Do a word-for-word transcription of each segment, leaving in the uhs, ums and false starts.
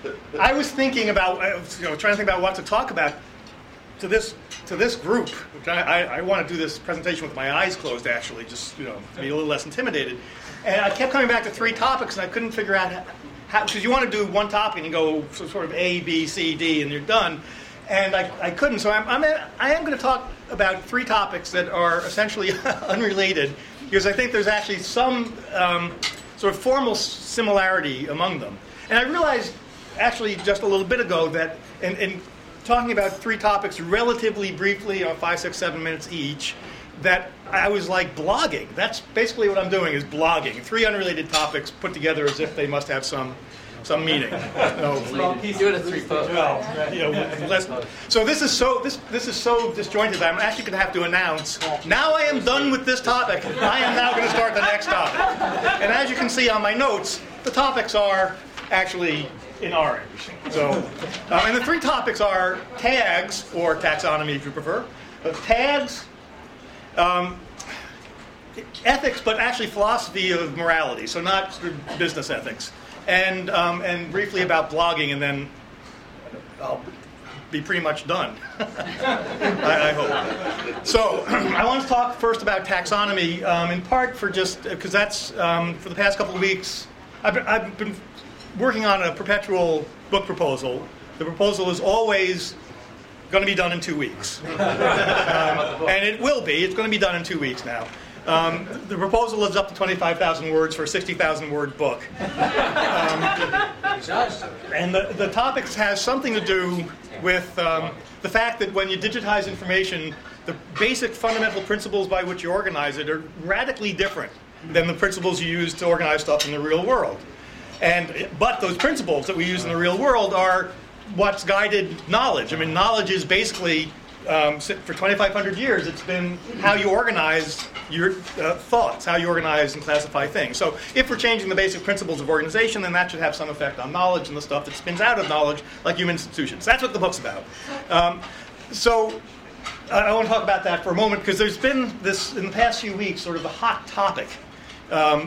I was thinking about, I was, you know, trying to think about what to talk about to this to this group. Which I, I, I want to do this presentation with my eyes closed, actually, just you know, to be a little less intimidated. And I kept coming back to three topics, and I couldn't figure out how, because you want to do one topic and you go sort of A, B, C, D, and you're done. And I, I couldn't, so I'm, I'm I am going to talk about three topics that are essentially unrelated, because I think there's actually some um, sort of formal similarity among them. And I realized, actually, just a little bit ago, that in, in talking about three topics relatively briefly, you know, five, six, seven minutes each, that I was like blogging. That's basically what I'm doing, is blogging. Three unrelated topics put together as if they must have some some meaning. No, well, he's doing a three photo. Well, you know, less, so this is so this this is so disjointed that I'm actually going to have to announce, now I am done with this topic. I am now going to start the next topic. And as you can see on my notes, the topics are actually in orange. So, um, and the three topics are tags, or taxonomy if you prefer, uh, tags, um, ethics, but actually philosophy of morality, so not sort of business ethics. And um, and briefly about blogging, and then I'll be pretty much done. I, I hope. So I want to talk first about taxonomy, um, in part for just because that's um, for the past couple of weeks I've been, I've been working on a perpetual book proposal. The proposal is always going to be done in two weeks, um, and it will be. It's going to be done in two weeks now. Um, the proposal is up to twenty-five thousand words for a sixty thousand word book. Um, and the, the topics has something to do with um, the fact that when you digitize information, the basic fundamental principles by which you organize it are radically different than the principles you use to organize stuff in the real world. And but those principles that we use in the real world are what's guided knowledge. I mean, knowledge is basically, um, for twenty-five hundred years, it's been how you organize your uh, thoughts, how you organize and classify things. So if we're changing the basic principles of organization, then that should have some effect on knowledge and the stuff that spins out of knowledge, like human institutions. That's what the book's about. Um, so uh, I want to talk about that for a moment, because there's been this, in the past few weeks, sort of a hot topic. Um,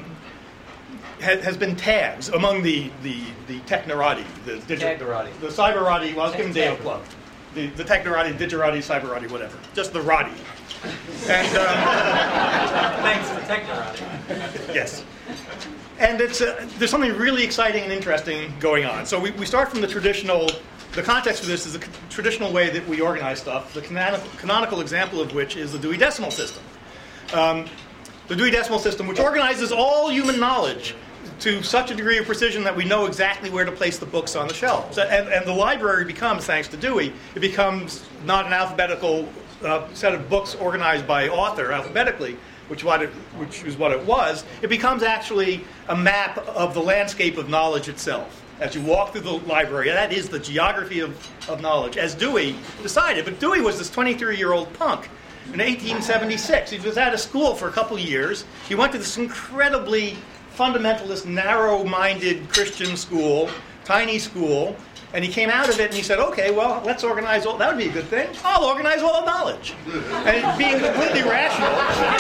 has been tags among the the, the technorati, the digital, the cyberati. Well, I was giving Dave a plug. The the technorati, digerati, cyberati, whatever. Just the rati. And um, thanks to technorati. Yes. And it's uh, there's something really exciting and interesting going on. So we, we start from the traditional. The context for this is the traditional way that we organize stuff. The canonical, canonical example of which is the Dewey Decimal System. Um, the Dewey Decimal System, which organizes all human knowledge to such a degree of precision that we know exactly where to place the books on the shelves. And, and the library becomes, thanks to Dewey, it becomes not an alphabetical uh, set of books organized by author alphabetically, which, what it, which is what it was. It becomes actually a map of the landscape of knowledge itself. As you walk through the library, that is the geography of, of knowledge, as Dewey decided. But Dewey was this twenty-three-year-old punk. In eighteen seventy-six, he was out of school for a couple years. He went to this incredibly fundamentalist, narrow-minded Christian school, tiny school, and he came out of it and he said, okay, well, let's organize all, that would be a good thing. I'll organize all the knowledge. And being completely rational,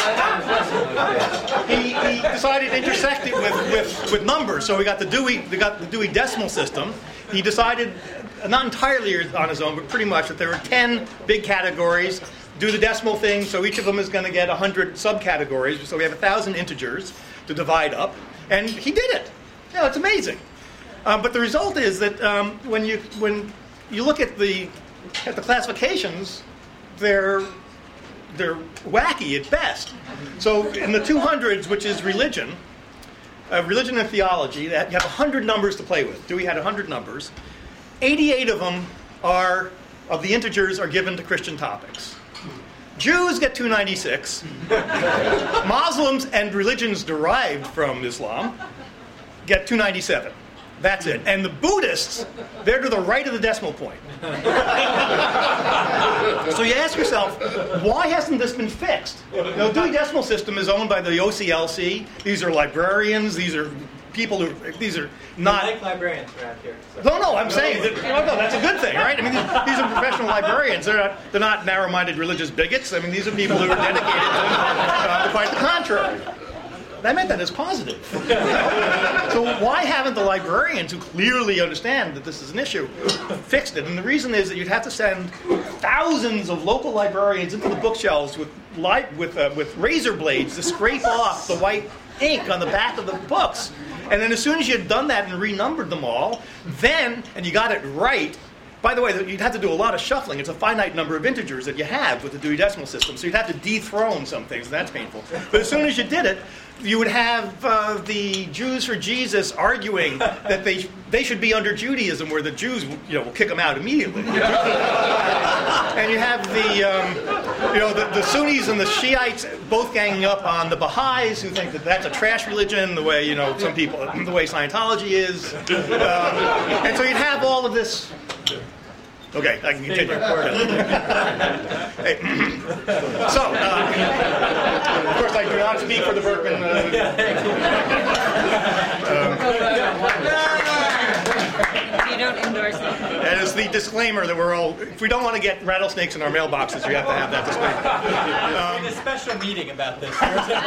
he, he decided to intersect it with, with, with numbers. So we got the Dewey, we got the Dewey Decimal System. He decided, not entirely on his own, but pretty much, that there were ten big categories. Do the decimal thing, so each of them is going to get one hundred subcategories. So we have one thousand integers to divide up, and he did it. You know, it's amazing. Um, but the result is that um, when you when you look at the at the classifications, they're they're wacky at best. So in the two hundreds, which is religion, uh, religion and theology, that you have one hundred numbers to play with. Dewey had one hundred numbers. eighty-eight of them are of the integers are given to Christian topics. Jews get two ninety-six. Muslims and religions derived from Islam get two ninety-seven. That's it. And the Buddhists, they're to the right of the decimal point. So you ask yourself, why hasn't this been fixed? Now, the Dewey Decimal System is owned by the O C L C. These are librarians. These are people who, these are not... We like librarians around here. So. No, no, I'm saying, that, no, no, that's a good thing, right? I mean, these, these are professional librarians. They're not, they're not narrow-minded religious bigots. I mean, these are people who are dedicated to uh, quite the contrary. I meant that as positive. So why haven't the librarians, who clearly understand that this is an issue, fixed it? And the reason is that you'd have to send thousands of local librarians into the bookshelves with li- with uh, with razor blades to scrape off the white ink on the back of the books. And then as soon as you had done that and renumbered them all, then, and you got it right. By the way, you'd have to do a lot of shuffling. It's a finite number of integers that you have with the Dewey Decimal System, so you'd have to dethrone some things, and that's painful. But as soon as you did it, you would have uh, the Jews for Jesus arguing that they they should be under Judaism, where the Jews, you know, will kick them out immediately. And you have the um, you know the, the Sunnis and the Shiites both ganging up on the Baha'is, who think that that's a trash religion, the way you know some people, the way Scientology is, um, and so you'd have all of this. Okay, I can continue. Hey. So, uh, of course, I do not speak for the Berkman. Uh, um, you don't endorse it. That is the disclaimer that we're all. If we don't want to get rattlesnakes in our mailboxes, you have to have that disclaimer. Um, a special meeting about this.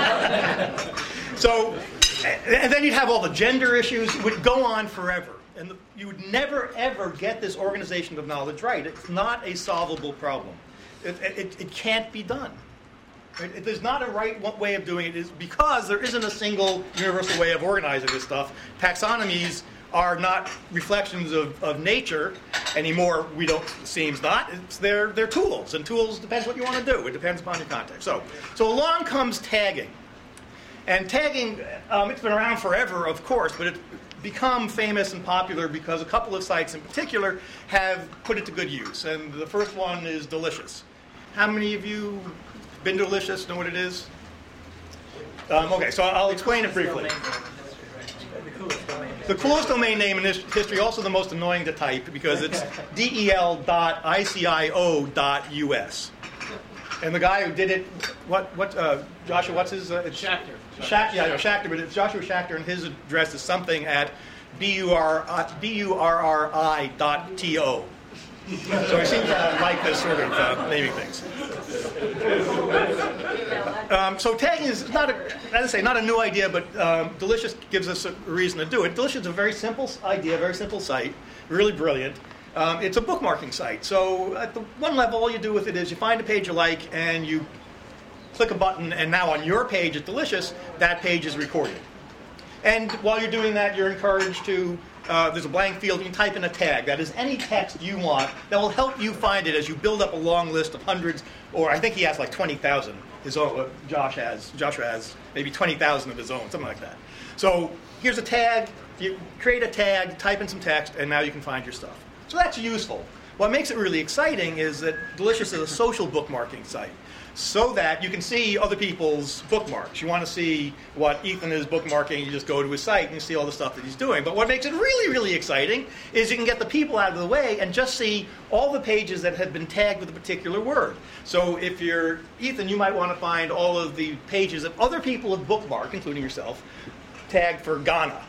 So, and then you'd have all the gender issues. It would go on forever. And the, you would never, ever get this organization of knowledge right. It's not a solvable problem. It, it, it can't be done. Right? It, there's not a right one way of doing it. It's because there isn't a single universal way of organizing this stuff. Taxonomies are not reflections of, of nature anymore. We don't, seems not. It's they're, they're tools, and tools depends what you want to do. It depends upon your context. So, so along comes tagging. And tagging, um, it's been around forever, of course, but it's become famous and popular because a couple of sites in particular have put it to good use. And the first one is Delicious. How many of you been to Delicious, know what it is? Um, okay, so I'll explain it briefly. The coolest domain name in history, also the most annoying to type because it's del dot icio dot u s. And the guy who did it, what, what, uh, Joshua, what's his? Uh, it's Schachter. Schachter, yeah, no, Schachter, but it's Joshua Schachter, and his address is something at B U R R I dot T O. So I seem to like this sort of uh, naming things. Um, so tagging is not, a, as I say, not a new idea, but um, Delicious gives us a reason to do it. Delicious is a very simple idea, very simple site, really brilliant. Um, it's a bookmarking site. So at the one level, all you do with it is you find a page you like and you click a button, and now on your page at Delicious, that page is recorded. And while you're doing that, you're encouraged to, uh, there's a blank field, you can type in a tag. That is any text you want that will help you find it as you build up a long list of hundreds, or I think he has like twenty thousand. His own, uh, Josh has, Joshua has maybe twenty thousand of his own, something like that. So here's a tag, you create a tag, type in some text, and now you can find your stuff. So that's useful. What makes it really exciting is that Delicious is a social bookmarking site, so that you can see other people's bookmarks. You want to see what Ethan is bookmarking, you just go to his site and you see all the stuff that he's doing. But what makes it really, really exciting is you can get the people out of the way and just see all the pages that have been tagged with a particular word. So if you're Ethan, you might want to find all of the pages that other people have bookmarked, including yourself, tagged for Ghana.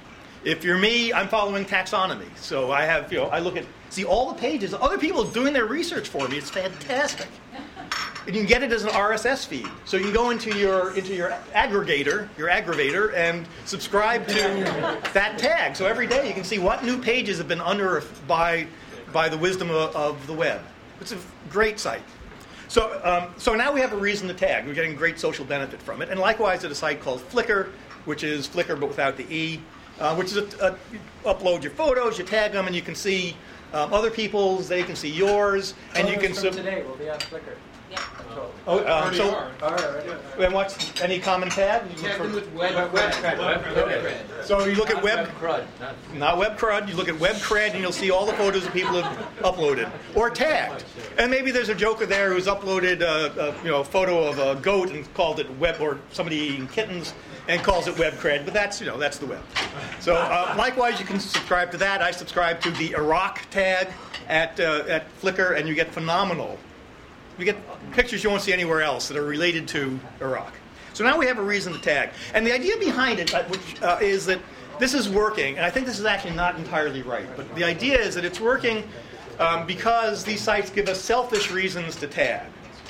If you're me, I'm following taxonomy. So I have, you know, I look at, see all the pages. Other people are doing their research for me. It's fantastic. And you can get it as an R S S feed. So you can go into your into your aggregator, your aggravator, and subscribe to that tag. So every day you can see what new pages have been unearthed by by the wisdom of, of the web. It's a great site. So um, so now we have a reason to tag. We're getting great social benefit from it. And likewise at a site called Flickr, which is Flickr but without the E, uh, which is a, a, you upload your photos, you tag them, and you can see um, other people's. They can see yours, and you can. From today will be on Flickr. Oh, um, so, and what's any common tag? You look for, with web, web, web, web, okay. So you look at web, web crud, not, not web crud. You look at web cred, and you'll see all the photos that people have uploaded or tagged. And maybe there's a joker there who's uploaded a, a you know a photo of a goat and called it web, or somebody eating kittens and calls it web cred. But that's you know that's the web. So uh, likewise, you can subscribe to that. I subscribe to the Iraq tag at uh, at Flickr, and you get phenomenal. You get pictures you won't see anywhere else that are related to Iraq. So now we have a reason to tag. And the idea behind it, uh, which uh, is that this is working, and I think this is actually not entirely right, but the idea is that it's working um, because these sites give us selfish reasons to tag.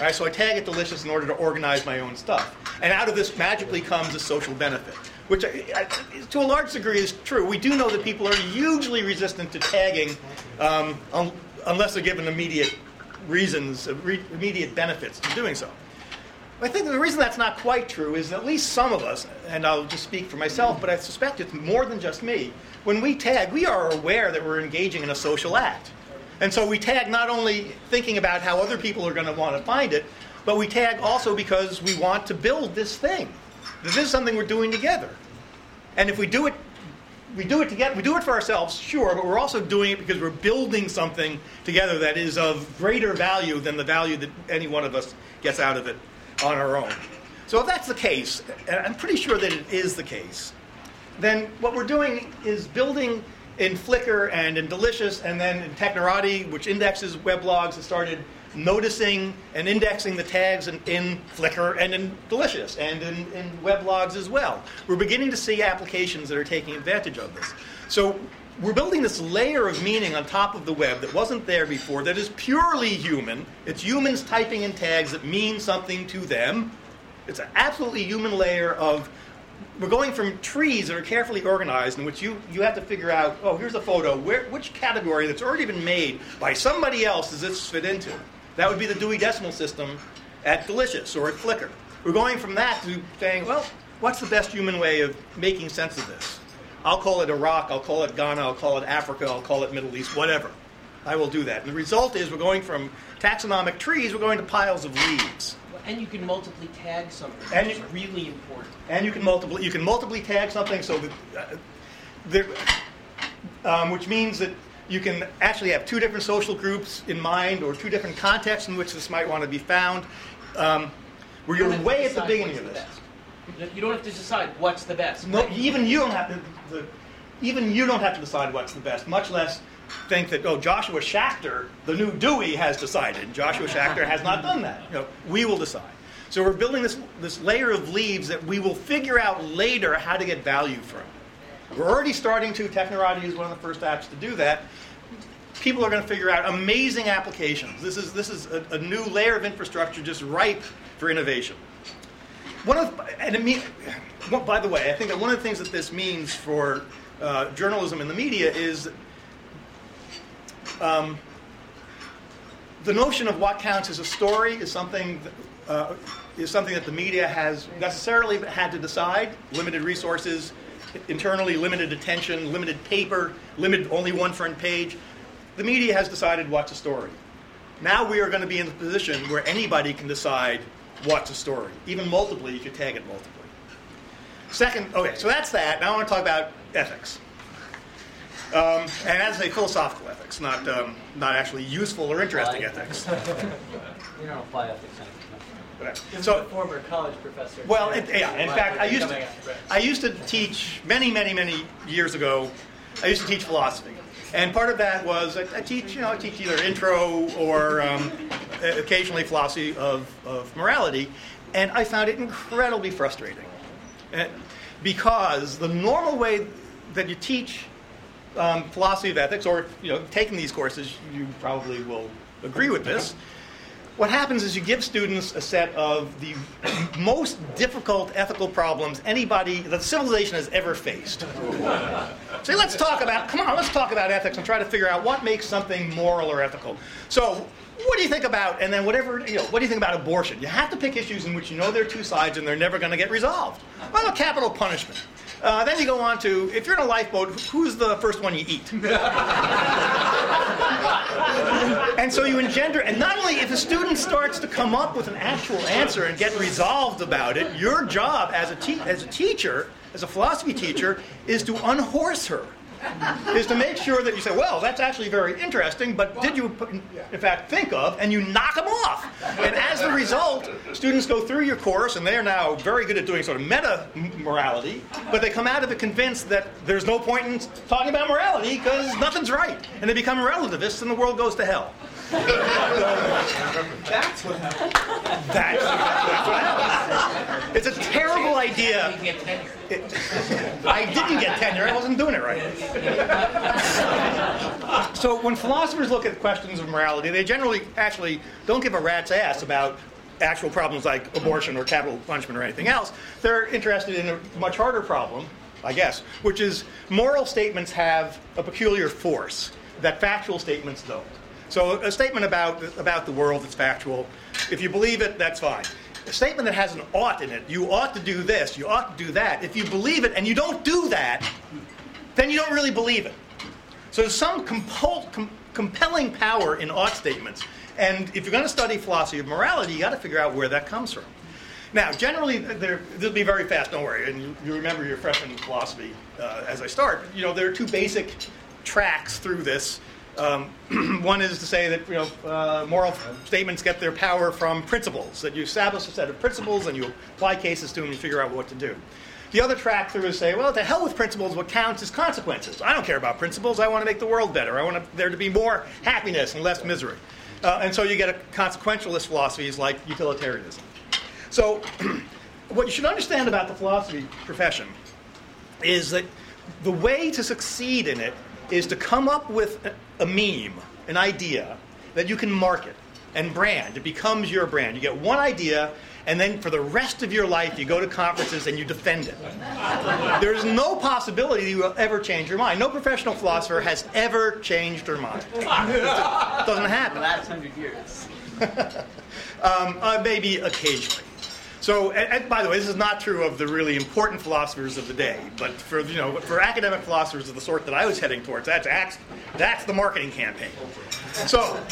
Right? So I tag it delicious in order to organize my own stuff. And out of this magically comes a social benefit, which I, I, to a large degree is true. We do know that people are hugely resistant to tagging um, un, unless they're given immediate reasons, immediate benefits to doing so. I think the reason that's not quite true is at least some of us, and I'll just speak for myself, but I suspect it's more than just me, when we tag, we are aware that we're engaging in a social act. And so we tag not only thinking about how other people are going to want to find it, but we tag also because we want to build this thing. This is something we're doing together. And if we do it, we do it together, we do it for ourselves, sure, but we're also doing it because we're building something together that is of greater value than the value that any one of us gets out of it on our own. So if that's the case, and I'm pretty sure that it is the case, then what we're doing is building in Flickr and in Delicious and then in Technorati, which indexes weblogs, has started noticing and indexing the tags in, in Flickr and in Delicious and in, in weblogs as well. We're beginning to see applications that are taking advantage of this. So we're building this layer of meaning on top of the web that wasn't there before, that is purely human. It's humans typing in tags that mean something to them. It's an absolutely human layer of, we're going from trees that are carefully organized in which you, you have to figure out, oh, here's a photo, where, which category that's already been made by somebody else does this fit into? That would be the Dewey Decimal System at Delicious or at Flickr. We're going from that to saying, well, what's the best human way of making sense of this? I'll call it Iraq, I'll call it Ghana, I'll call it Africa, I'll call it Middle East, whatever. I will do that. And the result is we're going from taxonomic trees, we're going to piles of leaves. And you can multiply tag something, and which you, is really important. And you can multiply you can multiply tag something, so that uh, there, um, which means that you can actually have two different social groups in mind, or two different contexts in which this might want to be found. Um, where you're you way at the beginning of this. You don't have to decide what's the best. No, even you don't have to. The, even you don't have to decide what's the best, much less think that, oh, Joshua Schachter, the new Dewey, has decided. Joshua Schachter has not done that. You know, we will decide. So we're building this, this layer of leaves that we will figure out later how to get value from. We're already starting to. Technorati is one of the first apps to do that. People are going to figure out amazing applications. This is, this is a, a new layer of infrastructure just ripe for innovation. One of, and it mean, well, by the way, I think that one of the things that this means for uh, journalism and the media is um, the notion of what counts as a story is something that, uh, is something that the media has necessarily had to decide. Limited resources, internally limited attention, limited paper, limited only one front page. The media has decided what's a story. Now we are going to be in the position where anybody can decide what's a story. Even multiply, you could tag it multiply. Second, okay, so that's that. Now I want to talk about ethics. Um, and that's a philosophical ethics, not um, not actually useful or interesting ethics. You don't apply ethics anymore. Okay. So, a former college professor. Well, it, yeah. In fact, I used to I used to teach many, many, many years ago. I used to teach philosophy, and part of that was I, I teach, you know, I teach either intro or um, occasionally philosophy of, of morality, and I found it incredibly frustrating, and because the normal way that you teach um, philosophy of ethics, or you know, taking these courses, you probably will agree with this. What happens is you give students a set of the most difficult ethical problems anybody, that civilization has ever faced. So let's talk about, come on, let's talk about ethics and try to figure out what makes something moral or ethical. So what do you think about, and then whatever, you know, what do you think about abortion? You have to pick issues in which you know there are two sides and they're never going to get resolved. Well, capital punishment. Uh, then you go on to, if you're in a lifeboat, who's the first one you eat? And so you engender, and not only if a student starts to come up with an actual answer and get resolved about it, your job as a, te- as a teacher, as a philosophy teacher, is to unhorse her. Is to make sure that you say, well, that's actually very interesting, but did you, in fact, think of, and you knock them off. And as a result, students go through your course, and they are now very good at doing sort of meta-morality, but they come out of it convinced that there's no point in talking about morality because nothing's right. And they become relativists, and the world goes to hell. That's what happened. That's, that's what happened. It's a terrible idea. It, I didn't get tenure. I wasn't doing it right. So when philosophers look at questions of morality, they generally actually don't give a rat's ass about actual problems like abortion or capital punishment or anything else. They're interested in a much harder problem, I guess, which is moral statements have a peculiar force that factual statements don't. So a statement about, about the world is factual. If you believe it, that's fine. A statement that has an ought in it, you ought to do this, you ought to do that, if you believe it and you don't do that, then you don't really believe it. So there's some compul- com- compelling power in ought statements. And if you're going to study philosophy of morality, you got to figure out where that comes from. Now, generally, this will be very fast, don't worry. And you, you remember your freshman philosophy uh, as I start. You know, there are two basic tracks through this. Um, one is to say that you know uh, moral statements get their power from principles, that you establish a set of principles and you apply cases to them and you figure out what to do. The other track through is say, well, to hell with principles, what counts is consequences. I don't care about principles, I want to make the world better. I want to, there to be more happiness and less misery. Uh, and so you get a consequentialist philosophies like utilitarianism. So what you should understand about the philosophy profession is that the way to succeed in it is to come up with a, a meme, an idea, that you can market and brand. It becomes your brand. You get one idea, and then for the rest of your life, you go to conferences and you defend it. There's no possibility you will ever change your mind. No professional philosopher has ever changed her mind. It doesn't happen. The last hundred years. um, uh, maybe occasionally. So, and, and by the way, this is not true of the really important philosophers of the day, but for you know, for academic philosophers of the sort that I was heading towards, that's that's, that's the marketing campaign. So,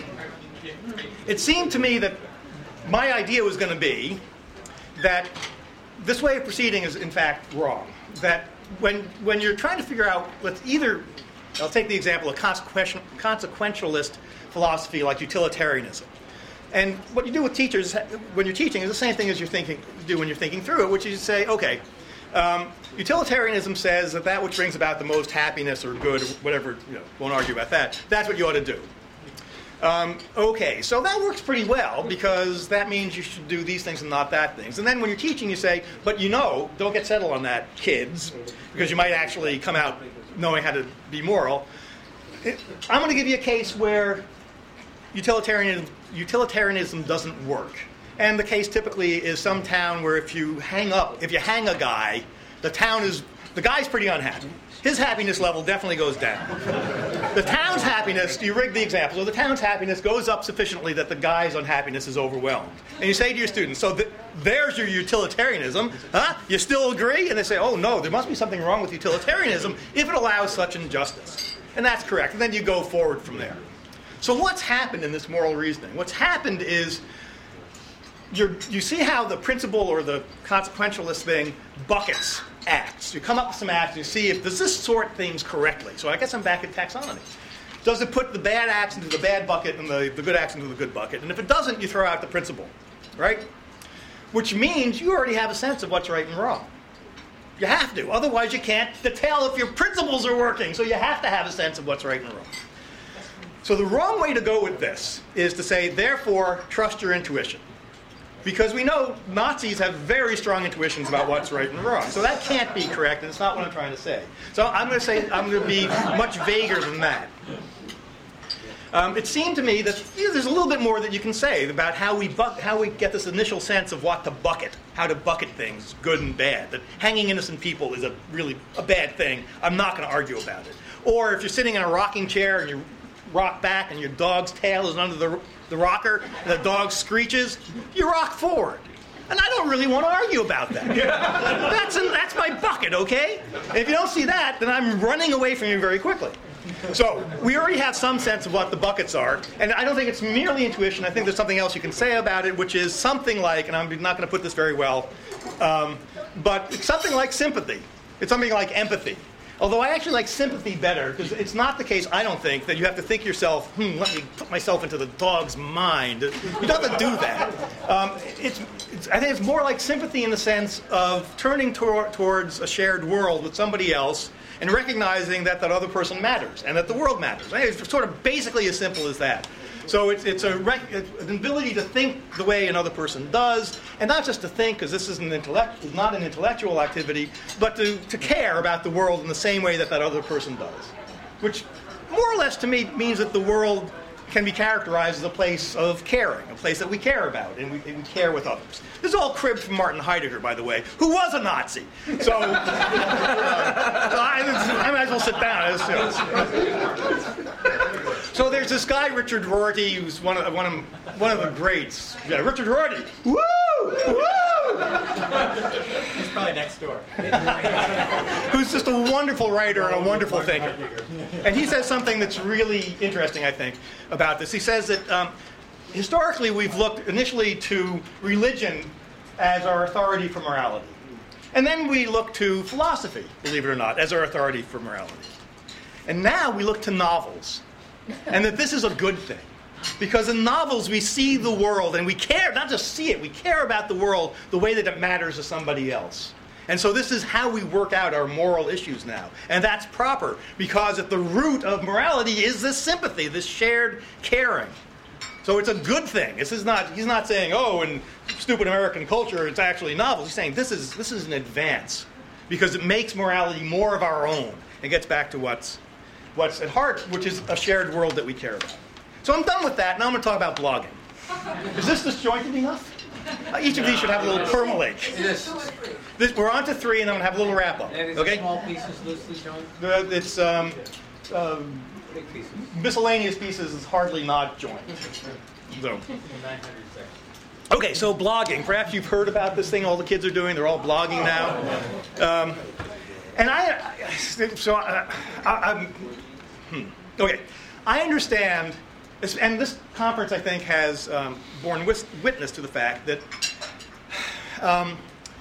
it seemed to me that my idea was going to be that this way of proceeding is in fact wrong. That when when you're trying to figure out, let's either, I'll take the example of consequential, consequentialist philosophy like utilitarianism. And what you do with teachers when you're teaching is the same thing as you're thinking, you do when you're thinking through it, which is you say, okay, um, utilitarianism says that that which brings about the most happiness or good, or whatever, you know, won't argue about that, that's what you ought to do. Um, okay, so that works pretty well because that means you should do these things and not that things. And then when you're teaching, you say, but you know, don't get settled on that, kids, because you might actually come out knowing how to be moral. It, I'm going to give you a case where utilitarianism, utilitarianism doesn't work. And the case typically is some town where if you hang up, if you hang a guy, the town is, the guy's pretty unhappy. His happiness level definitely goes down. The town's happiness, you rig the example, so the town's happiness goes up sufficiently that the guy's unhappiness is overwhelmed. And you say to your students, so th- there's your utilitarianism, huh? You still agree? And they say, oh no, there must be something wrong with utilitarianism if it allows such injustice. And that's correct. And then you go forward from there. So what's happened in this moral reasoning? What's happened is you're, you see how the principle or the consequentialist thing buckets acts. You come up with some acts and you see if does this sort things correctly. So I guess I'm back at taxonomy. Does it put the bad acts into the bad bucket and the, the good acts into the good bucket? And if it doesn't, you throw out the principle, right? Which means you already have a sense of what's right and wrong. You have to. Otherwise, you can't tell if your principles are working. So you have to have a sense of what's right and wrong. So the wrong way to go with this is to say, therefore, trust your intuition. Because we know Nazis have very strong intuitions about what's right and wrong. So that can't be correct, and it's not what I'm trying to say. So I'm going to say, I'm going to be much vaguer than that. Um, it seemed to me that you know, there's a little bit more that you can say about how we bu- how we get this initial sense of what to bucket, how to bucket things, good and bad. That hanging innocent people is a really a bad thing. I'm not going to argue about it. Or if you're sitting in a rocking chair and you rock back and your dog's tail is under the the rocker, and the dog screeches, you rock forward. And I don't really want to argue about that. That's, an, that's my bucket, okay? And if you don't see that, then I'm running away from you very quickly. So we already have some sense of what the buckets are, and I don't think it's merely intuition. I think there's something else you can say about it, which is something like, and I'm not going to put this very well, um, but it's something like sympathy. It's something like empathy. Although I actually like sympathy better, because it's not the case, I don't think, that you have to think yourself, hmm, let me put myself into the dog's mind. You don't have to do that. Um, it's, it's, I think it's more like sympathy in the sense of turning tor- towards a shared world with somebody else and recognizing that that other person matters and that the world matters. I think it's sort of basically as simple as that. So it's, it's a rec- an ability to think the way another person does, and not just to think, because this is an intellect, is not an intellectual activity, but to, to care about the world in the same way that that other person does. Which, more or less to me, means that the world can be characterized as a place of caring, a place that we care about and we, and we care with others. This is all cribbed from Martin Heidegger, by the way, who was a Nazi. So, uh, so I, I might as well sit down. It's, you know. So there's this guy, Richard Rorty, who's one of, one of, one of the greats. Yeah, Richard Rorty. Woo! Woo! He's probably next door. Who's just a wonderful writer and a wonderful thinker. And he says something that's really interesting, I think, about this. He says that um, historically we've looked initially to religion as our authority for morality. And then we look to philosophy, believe it or not, as our authority for morality. And now we look to novels. And that this is a good thing. Because in novels we see the world and we care, not just see it, we care about the world the way that it matters to somebody else. And so this is how we work out our moral issues now. And that's proper, because at the root of morality is this sympathy, this shared caring. So it's a good thing. This is not, he's not saying, oh, in stupid American culture it's actually novels. He's saying this is, this is an advance, because it makes morality more of our own. It gets back to what's, what's at heart, which is a shared world that we care about. So I'm done with that. Now I'm going to talk about blogging. Is this disjointed enough? Uh, each of these should have a little permalake. This, we're on to three, and I'm going to have a little wrap-up. Okay? Small pieces loosely joined? Uh, it's um, uh, Big pieces. miscellaneous pieces is hardly not joined. So. nine hundred seconds. Okay, so blogging. Perhaps you've heard about this thing all the kids are doing. They're all blogging now. Um, and I, so I, I, I'm, hmm. okay, I understand. And this conference, I think, has um, borne witness to the fact that um,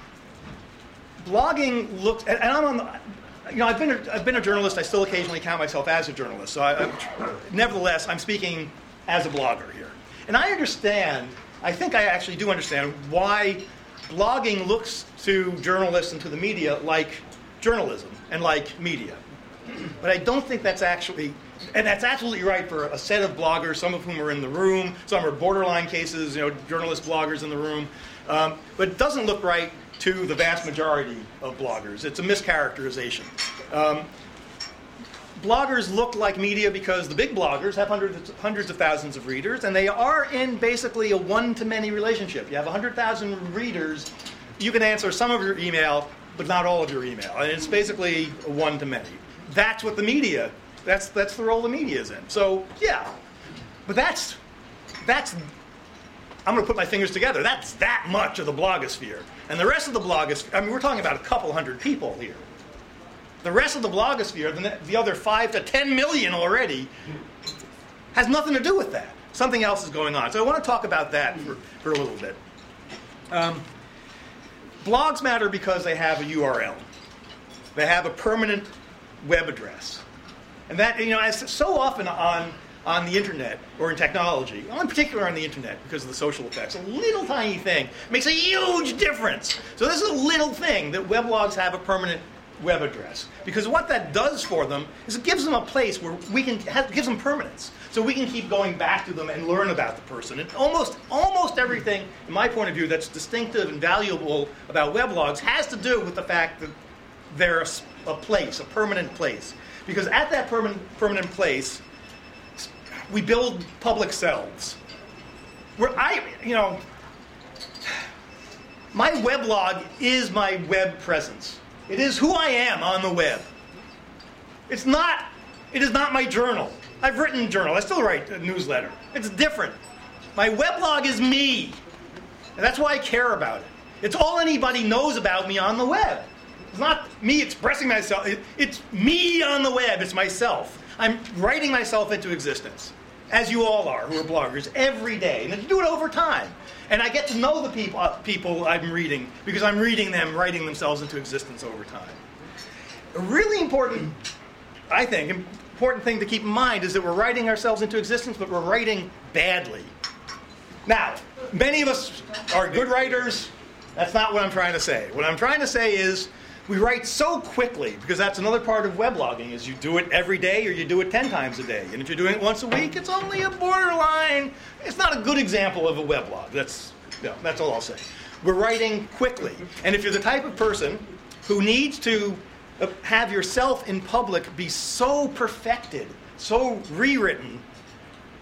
blogging looks, and I'm on the, you know, I've been, a, I've been a journalist. I still occasionally count myself as a journalist. So, I, I, nevertheless, I'm speaking as a blogger here. And I understand, I think I actually do understand why blogging looks to journalists and to the media like journalism and like media. But I don't think that's actually, and that's absolutely right for a set of bloggers, some of whom are in the room, some are borderline cases, you know, journalist bloggers in the room. Um, but it doesn't look right to the vast majority of bloggers. It's a mischaracterization. Um, bloggers look like media because the big bloggers have hundreds, hundreds of thousands of readers, and they are in basically a one-to-many relationship. You have one hundred thousand readers, you can answer some of your email, but not all of your email. And it's basically a one-to-many. That's what the media, that's that's the role the media is in. So, yeah. But that's, that's, I'm going to put my fingers together. That's that much of the blogosphere. And the rest of the blogosphere, I mean, we're talking about a couple hundred people here. The rest of the blogosphere, the, the other five to ten million already, has nothing to do with that. Something else is going on. So I want to talk about that for, for a little bit. Um, blogs matter because they have a U R L. They have a permanent web address. And that, you know, as so often on, on the internet, or in technology, in particular on the internet because of the social effects, a little tiny thing makes a huge difference. So this is a little thing that weblogs have a permanent web address. Because what that does for them is it gives them a place where we can, have, gives them permanence. So we can keep going back to them and learn about the person. And almost, almost everything, in my point of view, that's distinctive and valuable about weblogs has to do with the fact that they're a, a place, a permanent place. Because at that permanent, permanent place, we build public selves. Where I, you know, my weblog is my web presence. It is who I am on the web. It's not, it is not my journal. I've written journal. I still write a newsletter. It's different. My weblog is me. And that's why I care about it. It's all anybody knows about me on the web. It's not me expressing myself. It, it's me on the web. It's myself. I'm writing myself into existence, as you all are who are bloggers, every day. And you do it over time. And I get to know the people, uh, people I'm reading because I'm reading them writing themselves into existence over time. A really important, I think, important thing to keep in mind is that we're writing ourselves into existence, but we're writing badly. Now, many of us are good writers. That's not what I'm trying to say. What I'm trying to say is we write so quickly, because that's another part of weblogging, is you do it every day or you do it ten times a day. And if you're doing it once a week, it's only a borderline. It's not a good example of a weblog. That's, you know, that's all I'll say. We're writing quickly. And if you're the type of person who needs to have yourself in public be so perfected, so rewritten,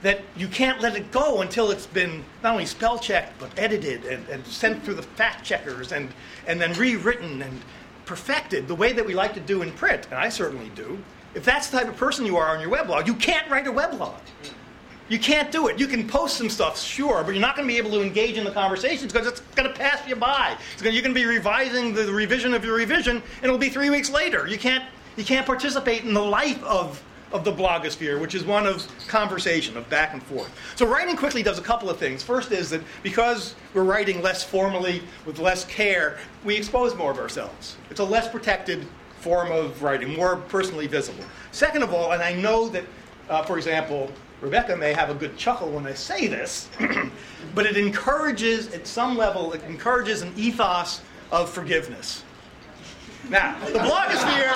that you can't let it go until it's been not only spell checked, but edited and, and sent through the fact checkers and, and then rewritten and perfected the way that we like to do in print, and I certainly do. If that's the type of person you are on your weblog, you can't write a weblog. You can't do it. You can post some stuff, sure, but you're not going to be able to engage in the conversations because it's going to pass you by. It's going, you're going to be revising the revision of your revision, and it'll be three weeks later. You can't, you can't participate in the life of, of the blogosphere, which is one of conversation, of back and forth. So writing quickly does a couple of things. First is that because we're writing less formally, with less care, we expose more of ourselves. It's a less protected form of writing, more personally visible. Second of all, and I know that, uh, for example, Rebecca may have a good chuckle when I say this, but it encourages, at some level, it encourages an ethos of forgiveness. Now, the blogosphere,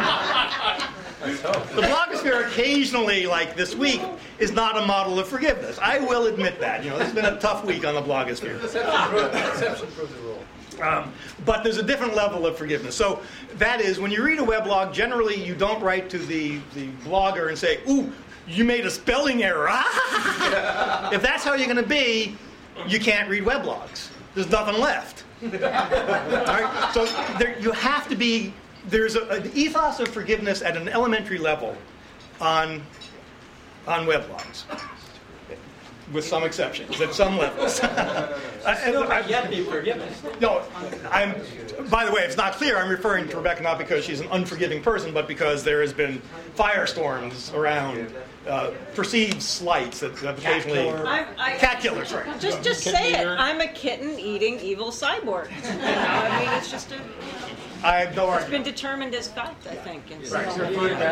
the blogosphere occasionally, like this week, is not a model of forgiveness. I will admit that. You know, it's been a tough week on the blogosphere. Exception proves the rule. Um, but there's a different level of forgiveness. So that is, when you read a weblog, generally you don't write to the, the blogger and say, ooh, you made a spelling error. If that's how you're going to be, you can't read weblogs. There's nothing left. All right? So there, you have to be, there's a, an ethos of forgiveness at an elementary level on, on weblogs. With some exceptions, at some levels. Still not yet be forgiven. No, I'm. By the way, it's not clear. I'm referring to Rebecca not because she's an unforgiving person, but because there has been firestorms around, uh, perceived slights that have occasionally. I, I, Cat killers, right? Just, just say it. I'm a kitten eating evil cyborg. You know, I mean, it's just a. I have no It's argument. been determined as fact, I think. In some Right.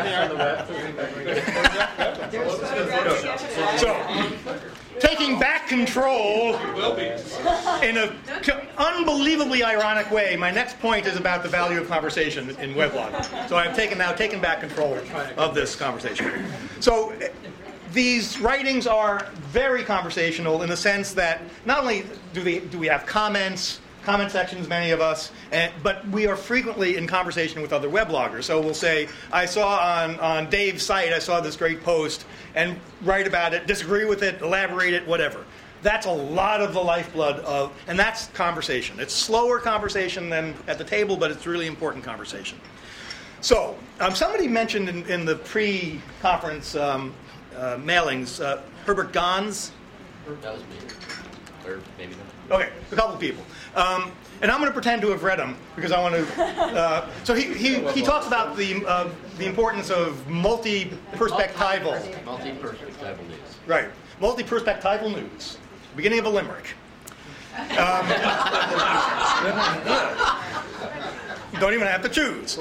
ways. So, taking back control in an unbelievably ironic way, my next point is about the value of conversation in weblog. So I've taken now taken back control of this conversation. So these writings are very conversational in the sense that not only do we, do we have comments, comment sections, many of us, and, but we are frequently in conversation with other webloggers. So we'll say, I saw on, on Dave's site, I saw this great post, and write about it, disagree with it, elaborate it, whatever. That's a lot of the lifeblood of, and that's conversation. It's slower conversation than at the table, but it's really important conversation. So, um, somebody mentioned in, in the pre-conference um, uh, mailings, uh, Herbert Gans. That was me. Or maybe not. Okay, a couple of people. Um, and I'm going to pretend to have read them because I want to. Uh, so he, he, he talks about the uh, the importance of multi-perspectival. Multi-perspectival news. Right, multi-perspectival news. Beginning of a limerick. Um, you don't even have to choose.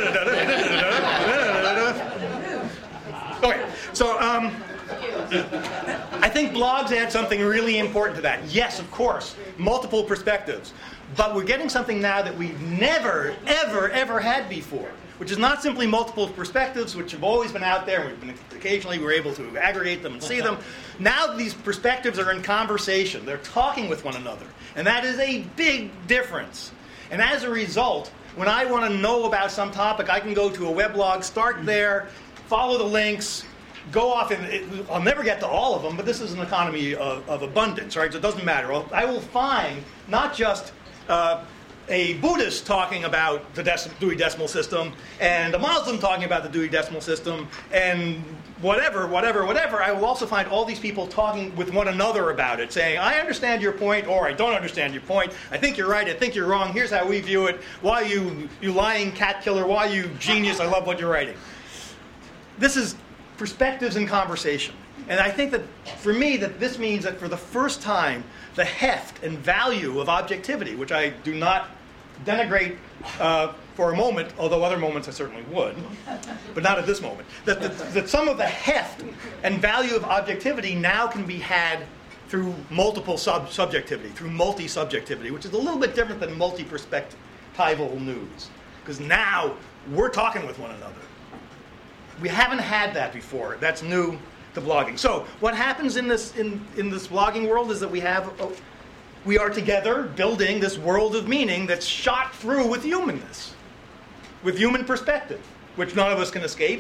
Okay, so. Um, I think blogs add something really important to that. Yes, of course, multiple perspectives. But we're getting something now that we've never, ever, ever had before, which is not simply multiple perspectives, which have always been out there, and we've been, occasionally we're able to aggregate them and see them. Now these perspectives are in conversation. They're talking with one another. And that is a big difference. And as a result, when I want to know about some topic, I can go to a weblog, start there, follow the links, go off, and it, I'll never get to all of them, but this is an economy of, of abundance, right? So it doesn't matter. I'll, I will find not just uh, a Buddhist talking about the dec- Dewey Decimal System, and a Muslim talking about the Dewey Decimal System, and whatever, whatever, whatever. I will also find all these people talking with one another about it, saying, I understand your point, or I don't understand your point. I think you're right, I think you're wrong. Here's how we view it. Why you, you lying cat killer? Why you genius? I love what you're writing. This is perspectives and conversation. And I think that, for me, that this means that for the first time, the heft and value of objectivity, which I do not denigrate uh, for a moment, although other moments I certainly would, but not at this moment, that, that, that some of the heft and value of objectivity now can be had through multiple sub- subjectivity, through multi-subjectivity, which is a little bit different than multi-perspectival news. Because now we're talking with one another. We haven't had that before. That's new to blogging. So what happens in this in, in this blogging world is that we have a, we are together building this world of meaning that's shot through with humanness, with human perspective, which none of us can escape.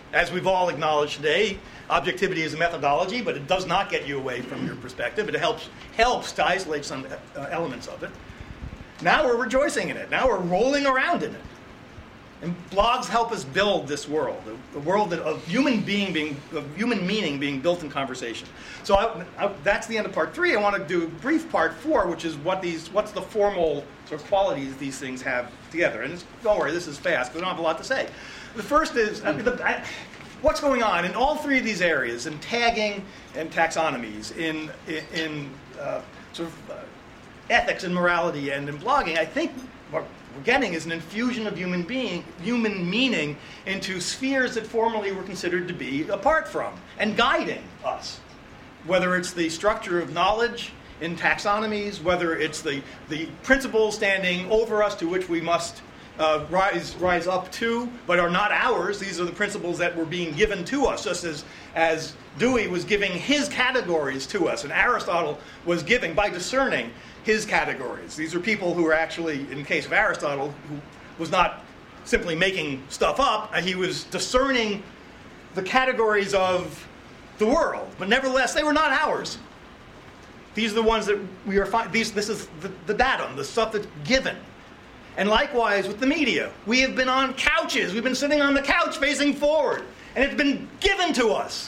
As we've all acknowledged today, objectivity is a methodology, but it does not get you away from your perspective. It helps helps to isolate some uh, elements of it. Now we're rejoicing in it. Now we're rolling around in it. And blogs help us build this world, a, a world that, of human being being, of human meaning being built in conversation. So I, I, that's the end of part three. I want to do a brief part four, which is what these, what's the formal sort of qualities these things have together. And it's, don't worry, this is fast, because I don't have a lot to say. The first is, I mean, the, I, what's going on in all three of these areas, in tagging and taxonomies, in, in, in uh, sort of uh, ethics and morality, and in blogging, I think what we're getting is an infusion of human being, human meaning into spheres that formerly were considered to be apart from and guiding us. Whether it's the structure of knowledge in taxonomies, whether it's the, the principles standing over us to which we must uh, rise rise up to, but are not ours. These are the principles that were being given to us, just as, as Dewey was giving his categories to us, and Aristotle was giving, by discerning, his categories. These are people who were actually, in the case of Aristotle, who was not simply making stuff up, he was discerning the categories of the world, but nevertheless, they were not ours. These are the ones that we are finding. These, this is the, the datum, the stuff that's given. And likewise with the media. We have been on couches. We've been sitting on the couch facing forward. And it's been given to us.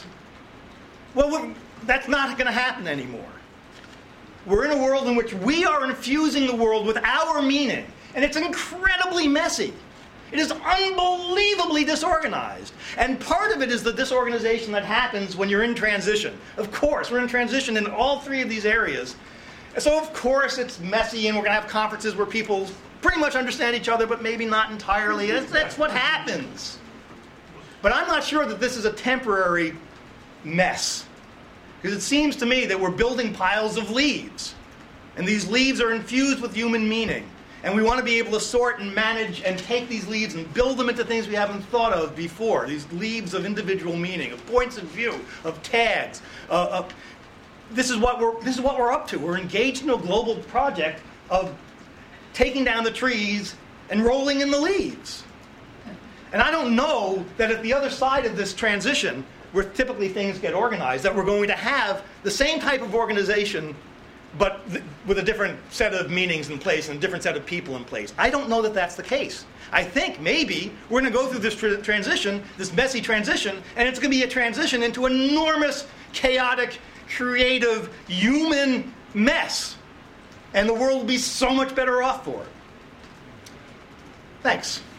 Well, that's not going to happen anymore. We're in a world in which we are infusing the world with our meaning. And it's incredibly messy. It is unbelievably disorganized. And part of it is the disorganization that happens when you're in transition. Of course, we're in transition in all three of these areas. And so, of course, it's messy, and we're going to have conferences where people pretty much understand each other, but maybe not entirely. That's, that's what happens. But I'm not sure that this is a temporary mess. Because it seems to me that we're building piles of leaves. And these leaves are infused with human meaning. And we want to be able to sort and manage and take these leaves and build them into things we haven't thought of before. These leaves of individual meaning, of points of view, of tags. Uh, of, this is what we're this is what we're up to. We're engaged in a global project of taking down the trees and rolling in the leaves. And I don't know that at the other side of this transition, where typically things get organized, that we're going to have the same type of organization, but th- with a different set of meanings in place and a different set of people in place. I don't know that that's the case. I think maybe we're going to go through this tr- transition, this messy transition, and it's going to be a transition into an enormous, chaotic, creative, human mess. And the world will be so much better off for it. Thanks.